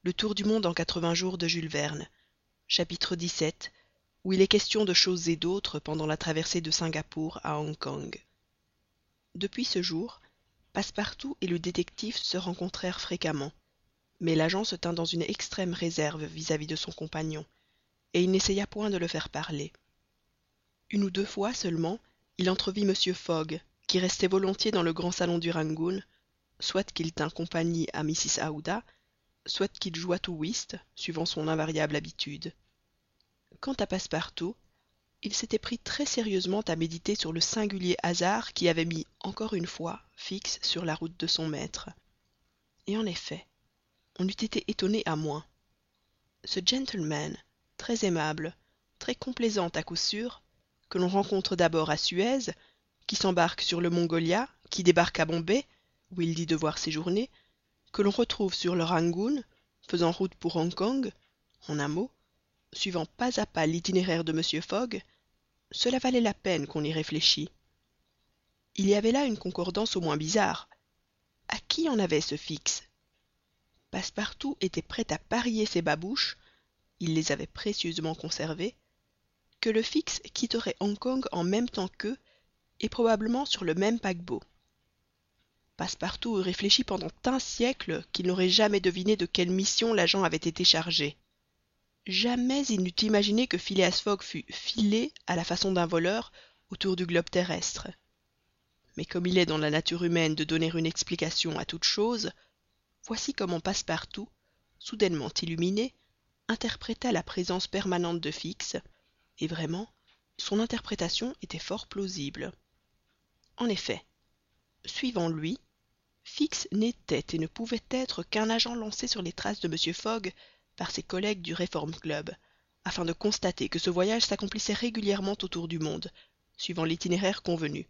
Le tour du monde en 80 jours de Jules Verne. Chapitre 17, où il est question de choses et d'autres pendant la traversée de Singapour à Hong Kong. Depuis ce jour, Passepartout et le détective se rencontrèrent fréquemment, mais l'agent se tint dans une extrême réserve vis-à-vis de son compagnon, et il n'essaya point de le faire parler. Une ou deux fois seulement, il entrevit Mr. Fogg, qui restait volontiers dans le grand salon du Rangoon, soit qu'il tînt compagnie à Mrs. Aouda, soit qu'il jouât au whist, suivant son invariable habitude. Quant à Passepartout, il s'était pris très sérieusement à méditer sur le singulier hasard qui avait mis encore une fois Fix sur la route de son maître. Et en effet, on eût été étonné à moins. Ce gentleman, très aimable, très complaisant à coup sûr, que l'on rencontre d'abord à Suez, qui s'embarque sur le Mongolia, qui débarque à Bombay, où il dit devoir séjourner, que l'on retrouve sur le Rangoon, faisant route pour Hong Kong, en un mot, suivant pas à pas l'itinéraire de Mr. Fogg, cela valait la peine qu'on y réfléchît. Il y avait là une concordance au moins bizarre. À qui en avait ce Fix? Passepartout était prêt à parier ses babouches, il les avait précieusement conservées, que le Fix quitterait Hong Kong en même temps qu'eux, et probablement sur le même paquebot. Passepartout eût réfléchi pendant un siècle qu'il n'aurait jamais deviné de quelle mission l'agent avait été chargé. Jamais il n'eût imaginé que Phileas Fogg fût filé à la façon d'un voleur autour du globe terrestre. Mais comme il est dans la nature humaine de donner une explication à toute chose, voici comment Passepartout, soudainement illuminé, interpréta la présence permanente de Fix, et vraiment, son interprétation était fort plausible. En effet, suivant lui, Fix n'était et ne pouvait être qu'un agent lancé sur les traces de Mr. Fogg par ses collègues du Reform Club, afin de constater que ce voyage s'accomplissait régulièrement autour du monde, suivant l'itinéraire convenu.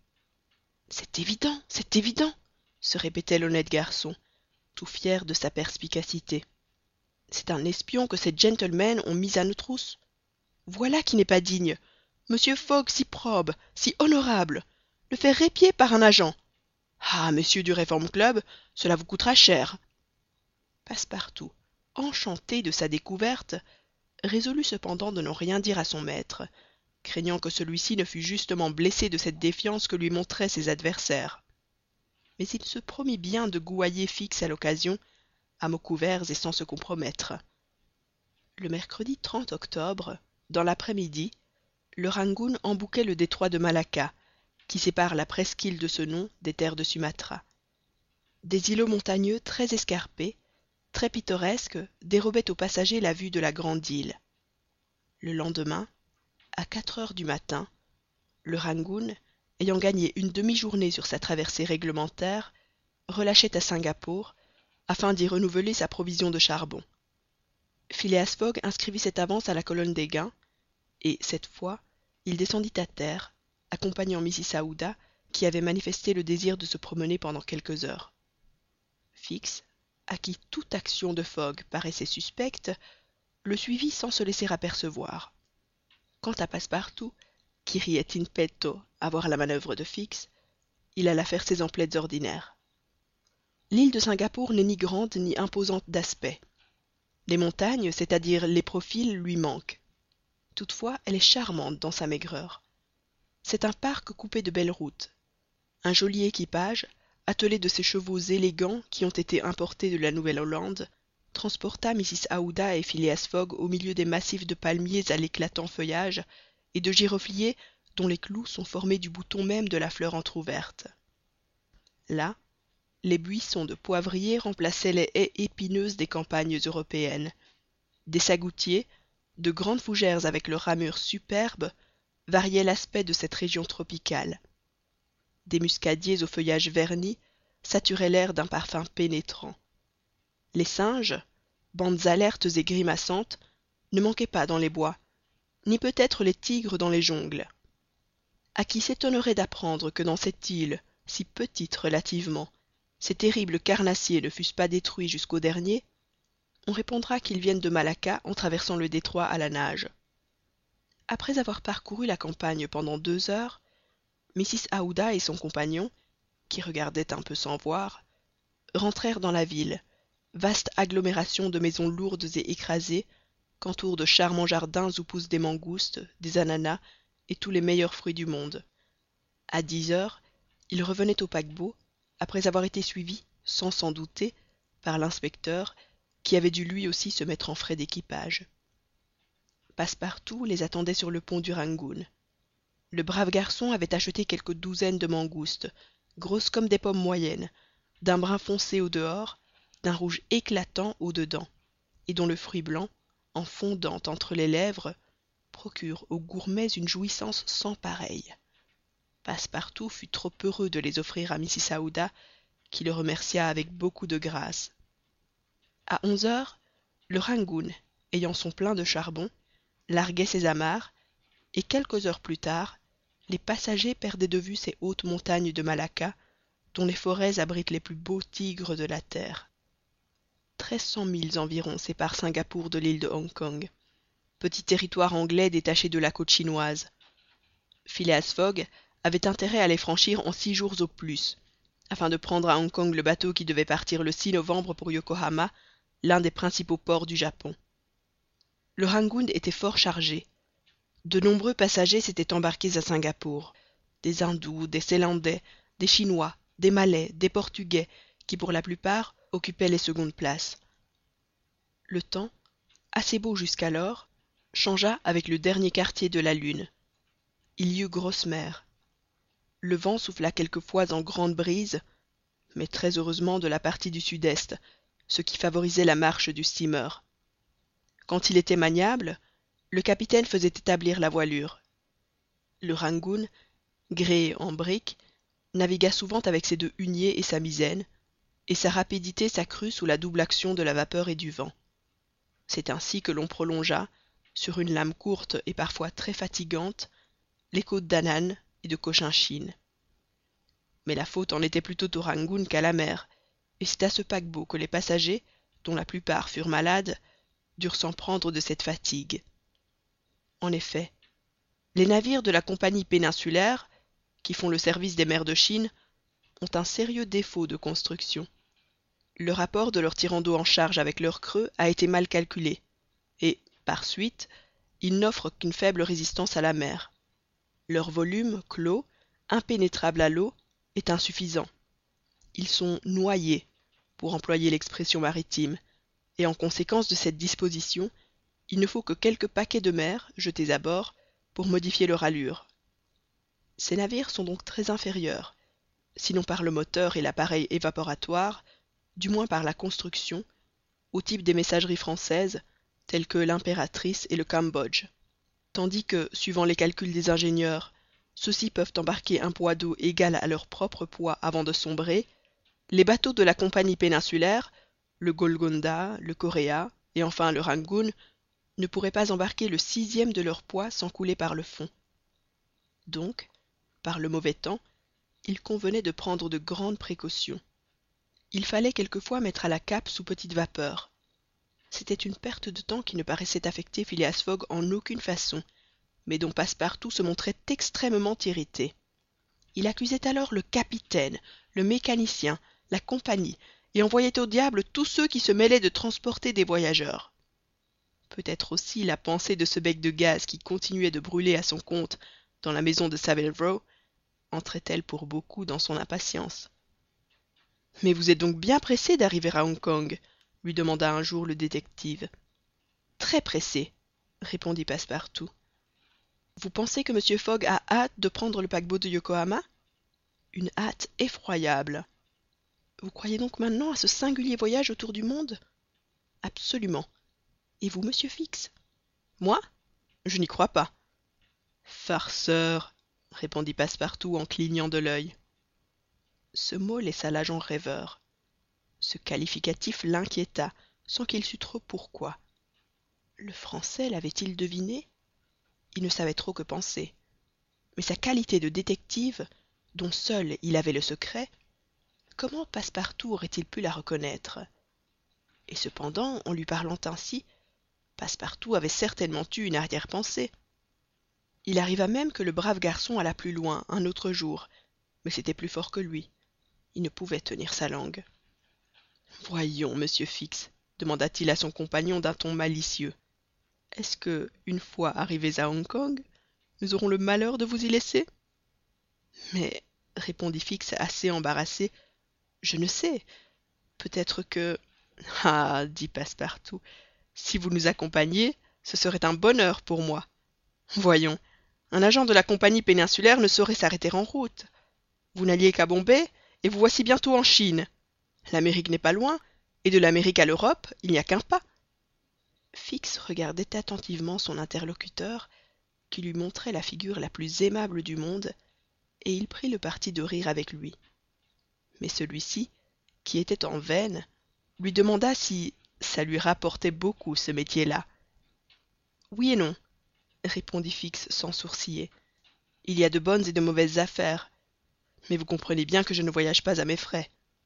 C'est évident, se répétait l'honnête garçon, tout fier de sa perspicacité. C'est un espion que ces gentlemen ont mis à nos trousses. Voilà qui n'est pas digne. Monsieur Fogg si probe, si honorable, le faire épier par un agent. Ah, messieurs du Reform Club, cela vous coûtera cher. Passepartout, enchanté de sa découverte, résolut cependant de n'en rien dire à son maître, craignant que celui-ci ne fût justement blessé de cette défiance que lui montraient ses adversaires. Mais il se promit bien de gouailler Fix à l'occasion, à mots couverts et sans se compromettre. Le mercredi 30 octobre, dans l'après-midi, le Rangoon embouquait le détroit de Malacca, qui sépare la presqu'île de ce nom des terres de Sumatra. Des îlots montagneux très escarpés, très pittoresques, dérobaient aux passagers la vue de la grande île. Le lendemain, à 4 heures du matin, le Rangoon, ayant gagné une demi-journée sur sa traversée réglementaire, relâchait à Singapour, afin d'y renouveler sa provision de charbon. Phileas Fogg inscrivit cette avance à la colonne des gains, et, cette fois, il descendit à terre, accompagnant Mrs. Aouda, qui avait manifesté le désir de se promener pendant quelques heures. Fix, à qui toute action de Fogg paraissait suspecte, le suivit sans se laisser apercevoir. Quant à Passepartout, qui riait in petto à voir la manœuvre de Fix, il alla faire ses emplettes ordinaires. L'île de Singapour n'est ni grande ni imposante d'aspect. Les montagnes, c'est-à-dire les profils, lui manquent. Toutefois, elle est charmante dans sa maigreur. C'est un parc coupé de belles routes. Un joli équipage, attelé de ces chevaux élégants qui ont été importés de la Nouvelle-Hollande, transporta Mrs. Aouda et Phileas Fogg au milieu des massifs de palmiers à l'éclatant feuillage et de girofliers dont les clous sont formés du bouton même de la fleur entr'ouverte. Là, les buissons de poivriers remplaçaient les haies épineuses des campagnes européennes. Des sagoutiers, de grandes fougères avec leurs ramures superbes, variaient l'aspect de cette région tropicale. Des muscadiers au feuillage verni saturaient l'air d'un parfum pénétrant. Les singes, bandes alertes et grimaçantes, ne manquaient pas dans les bois, ni peut-être les tigres dans les jungles. À qui s'étonnerait d'apprendre que dans cette île, si petite relativement, ces terribles carnassiers ne fussent pas détruits jusqu'au dernier, on répondra qu'ils viennent de Malacca en traversant le détroit à la nage. Après avoir parcouru la campagne pendant 2 heures, Mrs. Aouda et son compagnon, qui regardaient un peu sans voir, rentrèrent dans la ville, vaste agglomération de maisons lourdes et écrasées qu'entourent de charmants jardins où poussent des mangoustes, des ananas et tous les meilleurs fruits du monde. À 10 heures, il revenait au paquebot, après avoir été suivi, sans s'en douter, par l'inspecteur, qui avait dû lui aussi se mettre en frais d'équipage. Passepartout les attendait sur le pont du Rangoon. Le brave garçon avait acheté quelques douzaines de mangoustes, grosses comme des pommes moyennes, d'un brun foncé au dehors, d'un rouge éclatant au dedans, et dont le fruit blanc, en fondant entre les lèvres, procure aux gourmets une jouissance sans pareille. Passepartout fut trop heureux de les offrir à Mrs Aouda, qui le remercia avec beaucoup de grâce. À 11 heures, le Rangoon, ayant son plein de charbon, larguait ses amarres, et quelques heures plus tard, les passagers perdaient de vue ces hautes montagnes de Malacca, dont les forêts abritent les plus beaux tigres de la terre. 1300 milles environ séparent Singapore de l'île de Hong Kong, petit territoire anglais détaché de la côte chinoise. Phileas Fogg avait intérêt à les franchir en 6 jours au plus, afin de prendre à Hong Kong le bateau qui devait partir le 6 novembre pour Yokohama, l'un des principaux ports du Japon. Le Rangoon était fort chargé. De nombreux passagers s'étaient embarqués à Singapour, des Hindous, des Ceylandais, des Chinois, des Malais, des Portugais, qui pour la plupart occupaient les secondes places. Le temps, assez beau jusqu'alors, changea avec le dernier quartier de la lune. Il y eut grosse mer. Le vent souffla quelquefois en grande brise, mais très heureusement de la partie du sud-est, ce qui favorisait la marche du steamer. Quand il était maniable, le capitaine faisait établir la voilure. Le Rangoon, gréé en brick, navigua souvent avec ses 2 huniers et sa misaine, et sa rapidité s'accrut sous la double action de la vapeur et du vent. C'est ainsi que l'on prolongea, sur une lame courte et parfois très fatigante, les côtes d'Annan et de Cochinchine. Mais la faute en était plutôt au Rangoon qu'à la mer, et c'est à ce paquebot que les passagers, dont la plupart furent malades, durent s'en prendre de cette fatigue. En effet, les navires de la compagnie péninsulaire, qui font le service des mers de Chine, ont un sérieux défaut de construction. Le rapport de leur tirant d'eau en charge avec leur creux a été mal calculé, et, par suite, ils n'offrent qu'une faible résistance à la mer. Leur volume, clos, impénétrable à l'eau, est insuffisant. Ils sont noyés, pour employer l'expression maritime, et en conséquence de cette disposition, il ne faut que quelques paquets de mer, jetés à bord, pour modifier leur allure. Ces navires sont donc très inférieurs, sinon par le moteur et l'appareil évaporatoire, du moins par la construction, au type des messageries françaises, telles que l'impératrice et le Cambodge. Tandis que, suivant les calculs des ingénieurs, ceux-ci peuvent embarquer un poids d'eau égal à leur propre poids avant de sombrer, les bateaux de la compagnie péninsulaire, le Golconda, le Coréa et enfin le Rangoon, ne pourraient pas embarquer le 6e de leur poids sans couler par le fond. Donc, par le mauvais temps, il convenait de prendre de grandes précautions. Il fallait quelquefois mettre à la cape sous petite vapeur. C'était une perte de temps qui ne paraissait affecter Phileas Fogg en aucune façon, mais dont Passepartout se montrait extrêmement irrité. Il accusait alors le capitaine, le mécanicien, la compagnie, et envoyait au diable tous ceux qui se mêlaient de transporter des voyageurs. Peut-être aussi la pensée de ce bec de gaz qui continuait de brûler à son compte dans la maison de Saville Row entrait-elle pour beaucoup dans son impatience. « Mais vous êtes donc bien pressé d'arriver à Hong Kong ?» lui demanda un jour le détective. « Très pressé, » répondit Passepartout. « Vous pensez que Mr. Fogg a hâte de prendre le paquebot de Yokohama ? Une hâte effroyable. Vous croyez donc maintenant à ce singulier voyage autour du monde ? Absolument. Et vous, Monsieur Fix ? Moi ? Je n'y crois pas. Farceur, répondit Passepartout en clignant de l'œil. Ce mot laissa l'agent rêveur. Ce qualificatif l'inquiéta, sans qu'il sût trop pourquoi. Le Français l'avait-il deviné ? Il ne savait trop que penser. Mais sa qualité de détective, dont seul il avait le secret, comment Passepartout aurait-il pu la reconnaître ? Et cependant, en lui parlant ainsi, Passepartout avait certainement eu une arrière-pensée. Il arriva même que le brave garçon alla plus loin, un autre jour, mais c'était plus fort que lui. Il ne pouvait tenir sa langue. Voyons, monsieur Fix, demanda-t-il à son compagnon d'un ton malicieux, est-ce que, une fois arrivés à Hong Kong, nous aurons le malheur de vous y laisser? Mais, répondit Fix assez embarrassé, je ne sais. Peut-être que... Ah, dit Passepartout, si vous nous accompagniez, ce serait un bonheur pour moi. Voyons, un agent de la compagnie péninsulaire ne saurait s'arrêter en route. Vous n'alliez qu'à Bombay, et vous voici bientôt en Chine. L'Amérique n'est pas loin, et de l'Amérique à l'Europe, il n'y a qu'un pas. Fix regardait attentivement son interlocuteur, qui lui montrait la figure la plus aimable du monde, et il prit le parti de rire avec lui. Mais celui-ci, qui était en veine, lui demanda si ça lui rapportait beaucoup ce métier-là. Oui et non, répondit Fix sans sourciller. Il y a de bonnes et de mauvaises affaires, mais vous comprenez bien que je ne voyage pas à mes frais.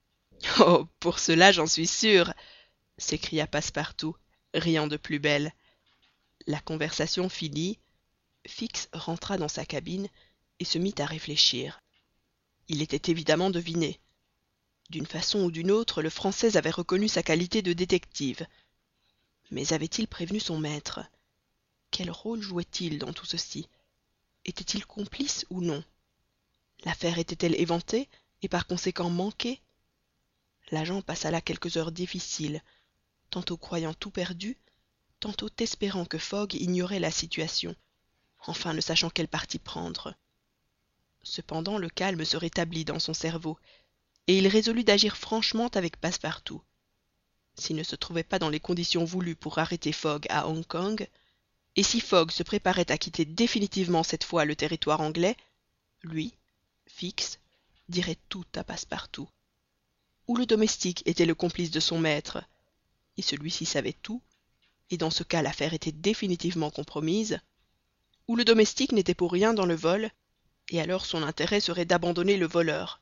Oh, pour cela j'en suis sûr, s'écria Passepartout, riant de plus belle. La conversation finie, Fix rentra dans sa cabine et se mit à réfléchir. Il était évidemment deviné. D'une façon ou d'une autre, le Français avait reconnu sa qualité de détective. Mais avait-il prévenu son maître? Quel rôle jouait-il dans tout ceci? Était-il complice ou non? L'affaire était-elle éventée et par conséquent manquée? L'agent passa là quelques heures difficiles, tantôt croyant tout perdu, tantôt espérant que Fogg ignorait la situation, enfin ne sachant quel parti prendre. Cependant le calme se rétablit dans son cerveau, et il résolut d'agir franchement avec Passepartout. S'il ne se trouvait pas dans les conditions voulues pour arrêter Fogg à Hong Kong, et si Fogg se préparait à quitter définitivement cette fois le territoire anglais, lui, Fix, dirait tout à Passepartout. Ou le domestique était le complice de son maître, et celui-ci savait tout, et dans ce cas l'affaire était définitivement compromise, ou le domestique n'était pour rien dans le vol, et alors son intérêt serait d'abandonner le voleur.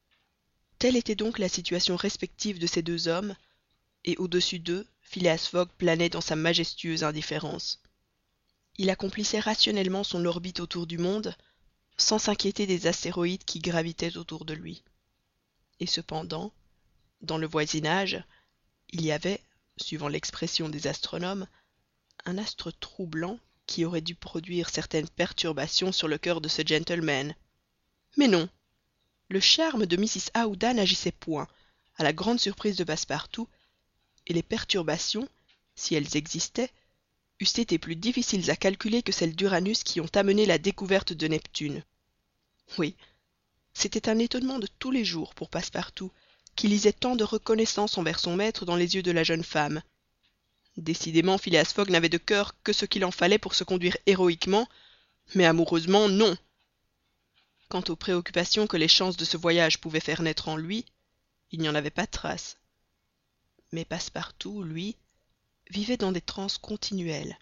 Telle était donc la situation respective de ces deux hommes, et au-dessus d'eux, Phileas Fogg planait dans sa majestueuse indifférence. Il accomplissait rationnellement son orbite autour du monde, sans s'inquiéter des astéroïdes qui gravitaient autour de lui. Et cependant, dans le voisinage, il y avait, suivant l'expression des astronomes, un astre troublant qui aurait dû produire certaines perturbations sur le cœur de ce gentleman. Mais non, le charme de Mrs. Aouda n'agissait point, à la grande surprise de Passepartout, et les perturbations, si elles existaient, eussent été plus difficiles à calculer que celles d'Uranus qui ont amené la découverte de Neptune. Oui, c'était un étonnement de tous les jours pour Passepartout, qui lisait tant de reconnaissance envers son maître dans les yeux de la jeune femme. Décidément, Phileas Fogg n'avait de cœur que ce qu'il en fallait pour se conduire héroïquement, mais amoureusement, non. Quant aux préoccupations que les chances de ce voyage pouvaient faire naître en lui, il n'y en avait pas trace. Mais Passepartout, lui, vivait dans des transes continuelles.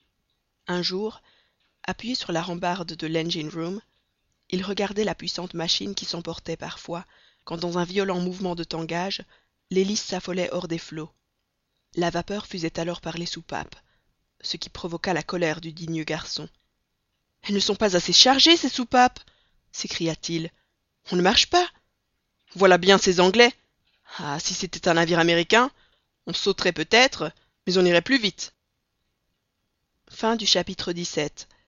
Un jour, appuyé sur la rambarde de l'engine room, il regardait la puissante machine qui s'emportait parfois, quand dans un violent mouvement de tangage, l'hélice s'affolait hors des flots. La vapeur fusait alors par les soupapes, ce qui provoqua la colère du digne garçon. « Elles ne sont pas assez chargées, ces soupapes !» s'écria-t-il. « On ne marche pas. Voilà bien ces Anglais. Ah, si c'était un navire américain, on sauterait peut-être, mais on irait plus vite. » Fin du chapitre 17.